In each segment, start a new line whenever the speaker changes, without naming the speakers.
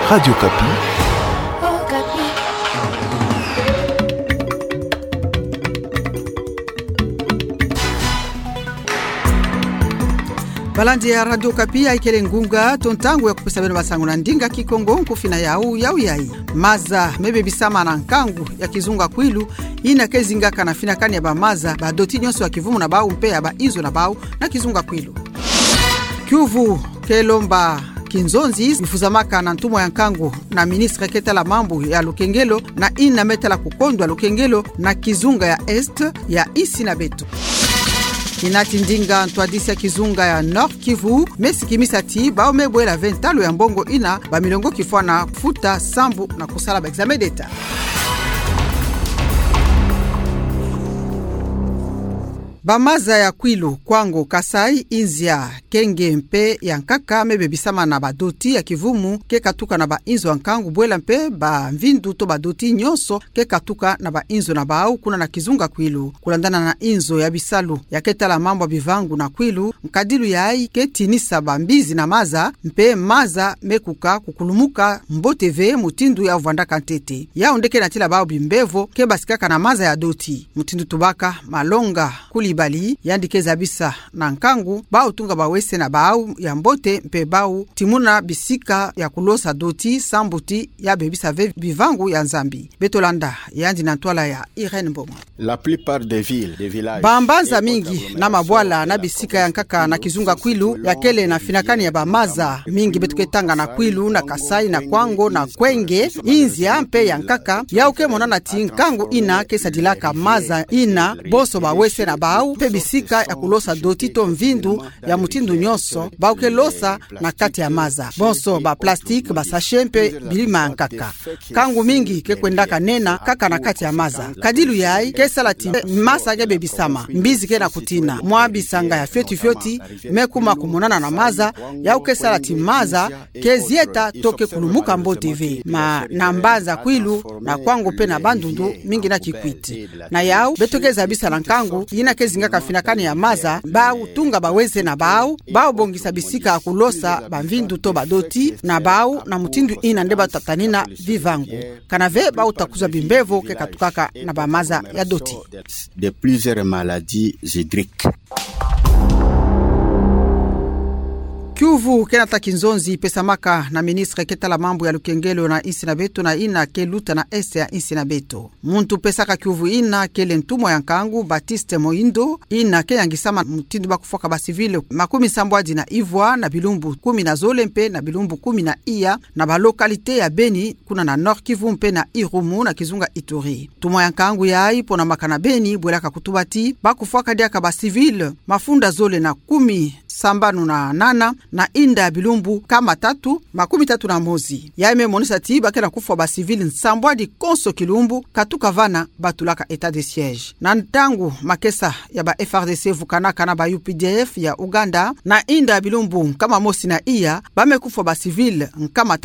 Radio Kapi.
Balandi ya Radio Kapi aikele ngunga tontangu ya kupesa beno basangu na ndinga kikongo nkufina yau yai maza mebe bisama na nkangu ya kizunga kwilu ina kezinga kana fina kani ya ba maza ba doti nyonso ya kivumu na bau mpe ya ba izo na bau na kizunga kwilu Kiuvu kelomba Kinzonzi mfuzamaka na ntumo ya nkangu na ministre ketala mambo ya Lukengelo na ina metala kukondwa Lukengelo na kizunga ya Est ya isi na beto Inati ndinga ntwadisi ya kizunga ya Nord Kivu mesi kimisati bao mebwela 20 ya mbongo ina ba milongo kifua na futa sambu na kusala ba examen d'etat. Bamaza ya Kwilu, Kwango, Kasai, Inzia, Kenge mpe ya nkaka mebe bisama na badoti ya kivumu ke katuka na ba inzo ya nkangu bwela mpe ba mvindu to badoti nyonso ke katuka na ba inzo na baau kuna na kizunga Kwilu. Kulandana na inzo ya bisalu ya ketala mambo bivangu na Kwilu, mkadilu ya ai ke tinisa ba mbizi na maza mpe maza mekuka kukulumuka mboteve mutindu ya uvanda kantete. Ya ondeke na tila bao bimbevo ke basikaka na maza ya doti. Mutindu tubaka malonga kuli Bali yandikeza bisa na nkangu bao tunga bawese na bao ya mbote mpe bao timuna bisika ya kulosa doti sambuti ya bebisa bivangu ya Nzambi. Betolanda yandi na ntwala ya Irene Mboma.
La plupart des villes, des villages.
Bambanza mingi na mabwala na bisika ya nkaka na kizunga Kwilu ya kele na finakani ya bamaza mingi betuketanga na Kwilu na Kasai na Kwango na Kwenge Inzia mpe ya nkaka ya uke monana tinkangu ina kesa dilaka maza ina boso bawese na bao pe bisika ya kulosa doti to mvindu ya mutindu nyonso bauke losa na kati ya maza bonso ba plastique ba sachet mpe bilima nkaka kangu mingi ke kwendaka nena kaka na kati ya maza kadilu yai ke salati masa ke bebisama mbizi ke na kutina mwa bisanga ya fyoti mekuma kumonana na maza ya uke salati maza ke zieta toke kulumuka mbo TV ma nambaza Kwilu na Kwango pe na bandundu mingi na Kikwiti na yau betokeza bisa na nkangu ina kezinga kafinakani ya maza bao tunga baweze na bao bongisa bisika akulosa bamvindu to badoti na bao na mutindu ina ndeba tatanina vivangu kanave bao takuza bimbevo ke katukaka na bamaza ya doti
de plusieurs maladies hydriques.
Kiuvu kenata Kinzonzi pesamaka na ministre ketala mambo ya Lukengelo na isi na beto na ina ke luta na este ya isi na beto. Muntu pesaka Kiuvu ina kele ntumo ya nkangu Batiste Moindo ina ke yangisama mutindu bakufoka ba civile 70 na Ivwa na bilumbu 10 na Zolempe na bilumbu 10 na Iya na ba lokalite ya Beni kuna na Nord Kivu mpe na Irumu na kizunga Ituri. Tumo ya nkangu ya ipo na makana Beni bwelaka kutubati bakufoka diaka ba civile mafunda zole na 10 sambanu na nana na inda bilumbu kama 3 na mozi. Yaime monisa tiba kena kufa ba civil nsambwadi konso kilumbu katuka vana batulaka etat de siège. Na ntangu makesa ya ba FRDC vukanaka na ba UPDF ya Uganda na inda bilumbu kama mosi na iya bamekufa ba civil nkama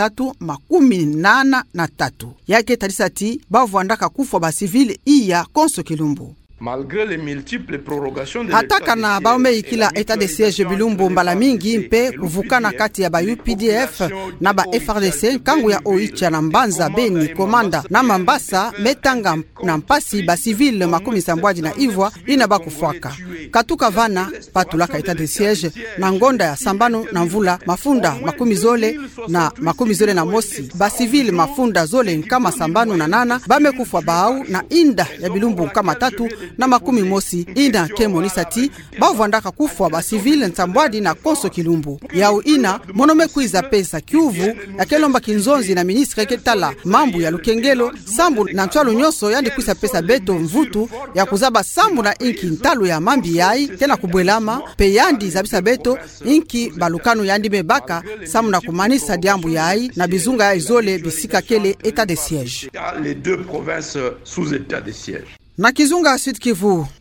383. Yake talisati bavwandaka kufa ba civil iya konso kilumbu.
Malgré les multiples prorogations de
Hataka na baume ikila etat de siège bilumbu mbala mingi mpe kuvukana kati ya ba UPDF na ba FRDC kangu ya Oicha na Mbanza Beni Komanda na Mambasa metanga na mpasi ba civil 70 na Ivwa ina bakufwaka katuka vana patulaka etat de siège na ngonda ya sambano na mvula mafunda 10 na mosi ba civil mafunda zole kama sambano na nana bamekufa baau na inda ya bilumbu kama 3 na 10 mosi ina kemonisati bavwandaka kufwa ba civil nsambwadi na konso kilumbu yao ina monome kuiza pesa Kiuvu ya kelomba Kinzonzi na ministre ketala mambu ya Lukengelo sambu na ntwalo nyonso yandi kuisa pesa beto mvutu ya kuzaba sambu na inki ntalo ya mambi yai tena kubwelama pe yandi zabisa beto inki balukano yandi mebaka sambu na kumanisa diambu yai na bizunga ya izole bisika kele etat de siège
les deux provinces sous état de siège.
Na kizunga Sud Kivu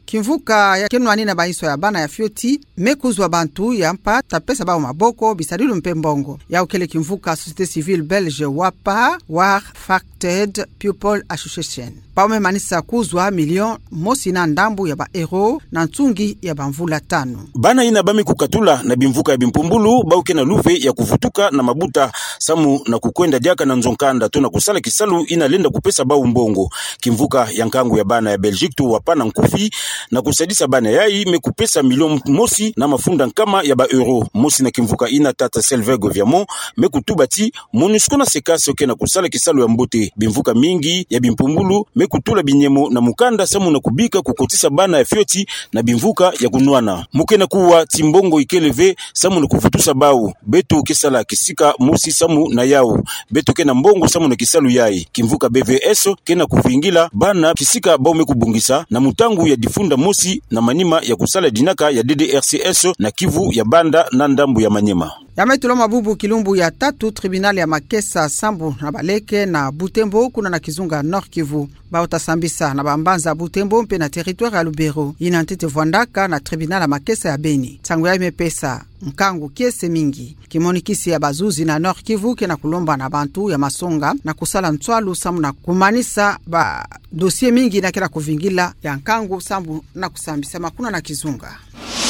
Kimvuka ya kenwani na baiso ya bana ya fioti mekuzwa bantu ya mpa tapesa bao maboko bisadilu mpe mbongo. Ya ukele kimvuka Société Civile Belge WAPA War Facted People Association. Paume manisa kuzwa milion mosi na ndambu ya ba euro na ntungi ya bamvula 5.
Bana ina bami kukatula na bimvuka ya bimpumbulu bauke na luve ya kuvutuka na mabuta samu na kukwenda diaka na nzonkanda tuna kusala kisalu ina lenda kupesa bau mbongo. Kimvuka ya nkangu ya bana ya Belgique tu wapana nkufi na kusadisa bana yai mekupesa milion mosi na mafunda nkama ya ba euro. Mosi na kimvuka ina tata Selve Goviamon mekutubati MONUSCO na sekasi oke na kusala kisalu ya mbote. Bimvuka mingi ya bimpumbulu mekutula binyemo na mukanda samu na kubika kukotisa bana ya fioti na bimvuka ya kunwana. Mukena kuwa timbongo ikeleve samu na kufutusa bau. Beto kesala kisika mosi samu na yao. Beto kena mbongo samu na kisalu yai. Kimvuka BVS kena kuvingila bana kisika bau mekubungisa na mutangu ya difunda mosi na manima ya kusala dinaka ya DDRCS na Kivu ya banda na ndambu ya Manyema.
Yametulo mabubu kilumbu ya 3 tribunali ya Makesa Sambu na Baleke na Butembo kuna na Kizunga Nord Kivu. Baotasambisa na bambanza Butembo mpe na territoire ya Lubero. Ina ntete Vwandaka na tribunali ya Makesa ya Beni. Tangu ya imepesa nkangu kiese mingi. Kimonikisi ya bazuzi na Nord Kivu kena kulomba na bantu ya Masonga na kusala ntwalu samu na kumanisa ba dosie mingi na kena kuvingila ya nkangu Sambu na kusambisa makuna na Kizunga.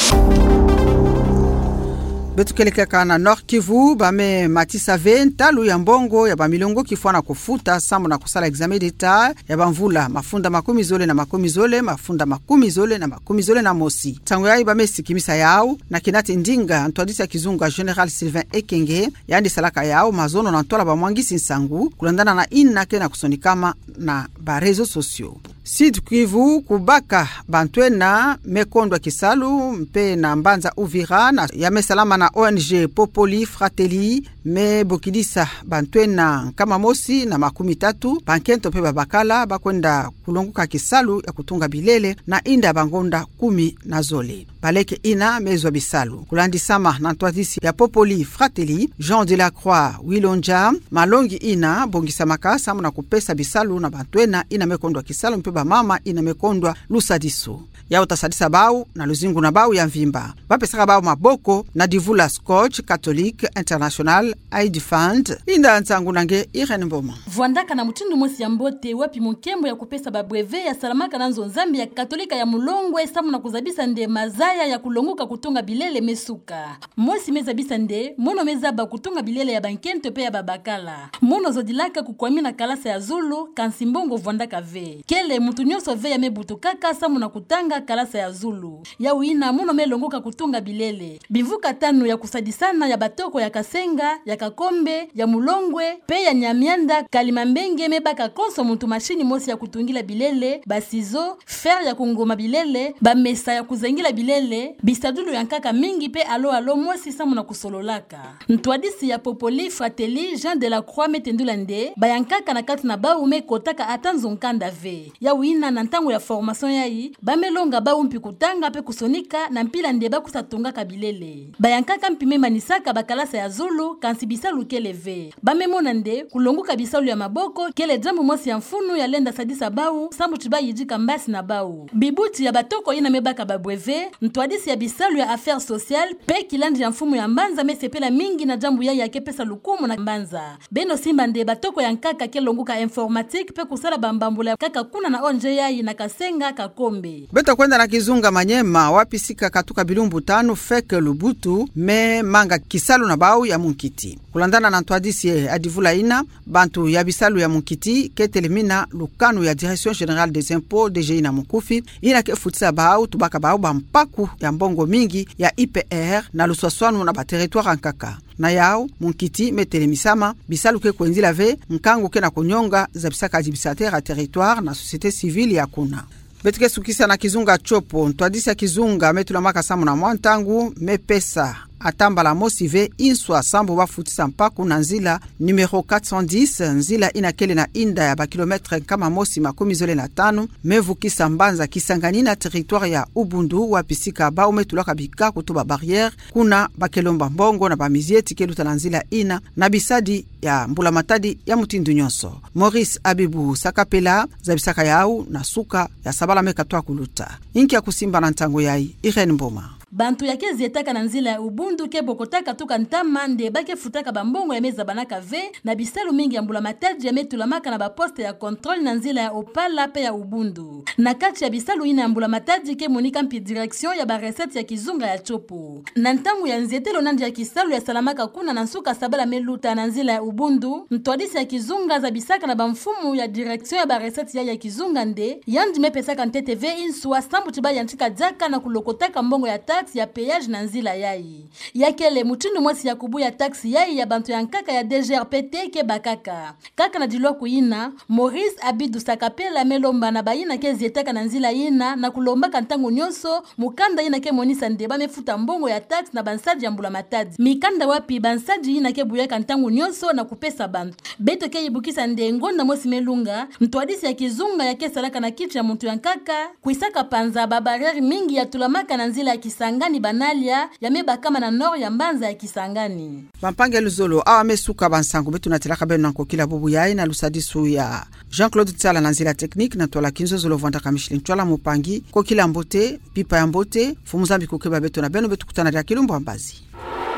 Betukeleka na Nord Kivu bame matisa ventalu ya mbongo ya bamilongo kifwana kufuta samu na kusala examen d'etat ya bamvula mafunda makumi zole na makumi zole mafunda makumi zole na makumi zole na mosi. Tangu yai bame sikimisa yao na kinati ndinga ntwadisa Kizunga General Sylvain Ekenge yandi salaka yao mazono na ntola bamwangisi nsangu kulandana na ina kena kusonikama na ba réseaux sociaux. Sud Kivu kubaka bantwena mekondwa kisalu mpe na mbanza Uvira na yamesalama na ONG Popoli Fratelli me bokidisa bantwena kama mosi na makumi 3 bankento pe babakala bakwenda kulonguka kisalu ya kutunga bilele na inda bangonda 10 na zole. Baleke ina mezwa bisalu. Kulandi sama na ntwadisi ya Popoli Fratelli Jean de la Croix Wilonja malongi ina bongisa makasa muna kupesa bisalu na bantwena ina mekondwa kisalu mpe mama ina mekondwa lusadiso. Ya utasadisa bau na luzingu na bau ya mvimba. Bapesaka bau maboko na divula Scotch Catholique International Aid Fund. Inda ntangu nange Irene Mboma.
Vwandaka na mutindu mosi ya mbote wapi mukembo ya kupesa babreve ya salamaka na nzonzambi ya Katolika ya Mulongwe samu na kuzabisa nde mazaya ya kulonguka kutunga bilele mesuka. Mosi mezabisa nde mono mezaba kutunga bilele ya bankento pe ya babakala. Mono zodilaka kukwamina kalasa ya Zulu kansimbongo Vwandaka ve. Kele mutu nyonso ve ya mebutukaka samu na kutanga kalasa ya Zulu. Ya uina mono melongoka kutunga bilele. Bivuka 5 ya kusadisana ya batoko ya Kasenga, ya Kakombe, ya Mulongwe, pe ya Nyamianda, Kalimambenge mebaka konso mutu mashini mosi ya kutungila bilele, basizo, fer ya kungoma bilele, bamesa ya kuzengila bilele, bisadulu ya nkaka mingi pe alo mosi samu na kusololaka. Ntwadisi ya Popoli Fratelli Jean de la Croix metendula nde, bayankaka na kati na bau mekotaka atanzo nkanda ve. Ya uina na ntango ya formation yai, bamelonga bau mpi kutanga pe kusonika na mpila nde bakusatonga kabilele. Bayankaka mpime manisaka bakalasa ya Zulu kansi bisalu keleve. Bamemona nde kulonguka bisalu ya maboko kele jambu mosi ya mfunu ya lenda sadisa bau sambu chiba yijika mbasi na bau. Bibuti ya batoko ina mebaka babweve, ntwadisi ya bisalu ya affaires sociales pe kilandi ya mfumu ya mbanza mesepela mingi na jambu ya kepesa lukumu na mbanza. Beno simba nde batoko ya nkaka kelonguka informatique pe kusala bambambula kaka kuna na onje yai na Kasenga Kakombe.
Beto kwenda na Kizunga Manyema wapi sika katuka bilumbu 5 feke lubutu me manga kisalu na bau ya munkiti. Kulandana na ntwadisi adivula ina bantu ya bisalu ya munkiti ketelimina lukanu ya Direction Générale des Impôts DGI na mukufi ina kefutisa bau tubaka bau bampaku ya mbongo mingi ya IPR na luswaswanu na ba territoire ankaka. Na yao munkiti metelemisama bisalu ke kwenzila ve nkangu ke na kunyonga za bisaka administrateur a territoire na société civile ya kuna. Betuke sukisa na Kizunga Chopo ntwadisi ya Kizunga metulamaka samu na mwantangu mepesa atambala mosive inswa sambo bafutisa mpaku na nzila numero 410 nzila inakele na inda ya bakilometre kama mosi 15 mevukisa mbanza Kisangani na territoire ya Ubundu wapisika ba umetulaka bika kutuba barrière kuna bakelomba mbongo na bamizieti keluta na nzila ina na bisadi ya mbula matadi ya mutindu nyonso. Maurice Abibu sakapela zabisaka yau na suka ya sabala mekatwa kuluta inki ya kusimba na ntango yai Irene Mboma.
Bantu yake zietaka na nzila ya Ubundu ke bokotaka tuka ntama nde bake futaka bambongo ya meza banaka ve na bisalu mingi ya mbula matadi ya metulamaka na baposte ya kontrol na nzila ya Opala pe ya Ubundu. Na kati ya bisalu ina ya mbula matadi ke monika mpi direction ya baresete ya kizunga ya chopo. Na ntangu ya nzetelo nandi ya kisalu ya salamaka kuna na nsuka sabala meluta na nzila ya Ubundu, mtuadisi ya kizunga za bisaka na bamfumu ya direction ya baresete ya kizunga nde yandi mepesaka NTTV insua sambu tiba ya nchika jaka na kulokotaka mbongo ya ya péage na nzila yai. Yakele mutindu mwasi ya kubu ya taxi yai ya bantu ya nkaka ya DGRPT ke bakaka. Kaka na dilwa kuina, Maurice Abidu sakapela melomba na bayina ke zietaka na nzila yina na kulomba kantangu nyonso, mukanda yina ke monisa ndeba mefuta mbongo ya taxi na bansaji ya mbula matadi. Mikanda wapi bansaji yina ke buya kantangu nyonso na kupesa bantu. Beto ke yibukisa ndengo na mwasi melunga, mtuadisi ya kizunga ya ke salaka na kichi ya muntu ya nkaka, kuisaka panza babareri mingi ya tulamaka na nzila ya Kisangani banalia yameba kama na nord ya mbanza ya Kisangani.
Bampange luzolo awa mesuka bansango betu na telaka beno nkokila bubu yai na lusadisu ya Jean-Claude Tsala na nzila technique na tola kinzo zolo vanda kamishilin twala mupangi kokila mbote pipa ya mbote fumuzambi kukeba betu na beno betu kutana ya kilumbu ambazi.